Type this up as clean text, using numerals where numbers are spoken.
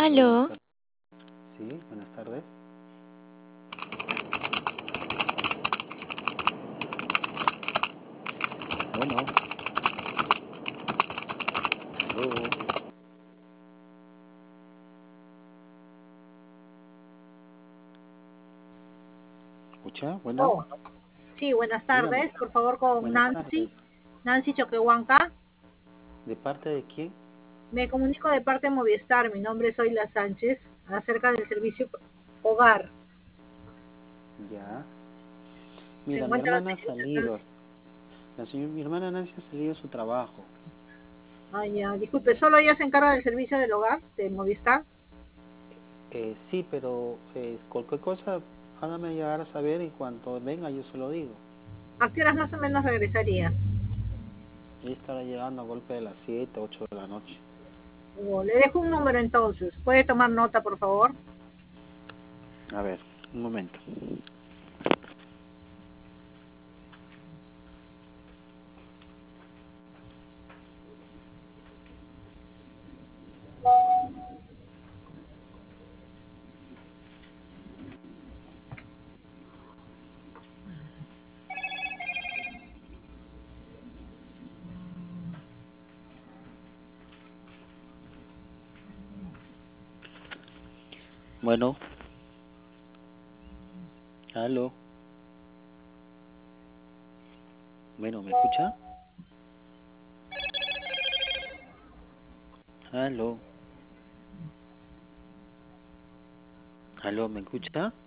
Aló, buenas Aló, tardes. Sí, buenas tardes. Bueno, aló. ¿Escucha? Bueno, Oh, sí, buenas dígame. tardes. Por favor, con Buenas tardes. Nancy. Nancy Choquehuanca. ¿De parte de quién? Me comunico de parte de Movistar. Mi nombre es Oila Sánchez, acerca del servicio hogar. Ya. ¿Se Mira, mi encuentra la hermana ha señorita salido. Nancy? Mi hermana Nancy ha salido a su trabajo. Ah, ya, disculpe, ¿solo ella se encarga del servicio del hogar de Movistar? Sí, pero cualquier cosa, hágame llegar a saber y cuando venga yo se lo digo. ¿A qué horas más o menos regresaría? Ella estará llegando a golpe de las 7, 8 de la noche. Le dejo un número entonces. ¿Puede tomar nota, por favor? A ver, un momento. Bueno, aló. Bueno, ¿me escucha? Aló. Aló, ¿me escucha?